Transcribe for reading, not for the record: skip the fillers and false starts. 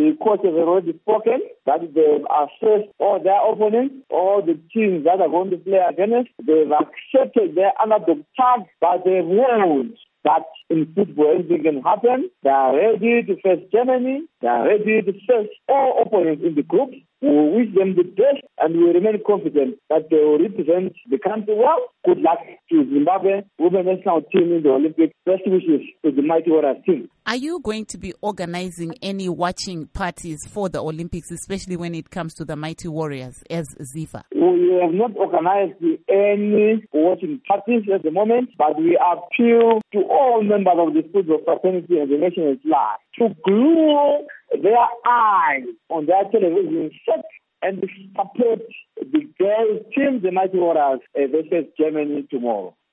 The coach has already spoken that they've assessed all their opponents, all the teams that are going to play against. They've accepted their underdog tag, but they've warned that in football anything can happen. They are ready to face Germany. They are ready to face all opponents in the group. We wish them the best and we remain confident that they will represent the country well. Good luck to Zimbabwe women's national team in the Olympics. Best wishes to the Mighty Warriors team. Are you going to be organizing any watching parties for the Olympics, especially when it comes to the Mighty Warriors as ZIFA? We have not organized any watching parties at the moment, but we appeal to all members of the football fraternity and the nation at large to glue their eyes on their television set and support the girls' team, the Mighty Warriors, versus Germany tomorrow.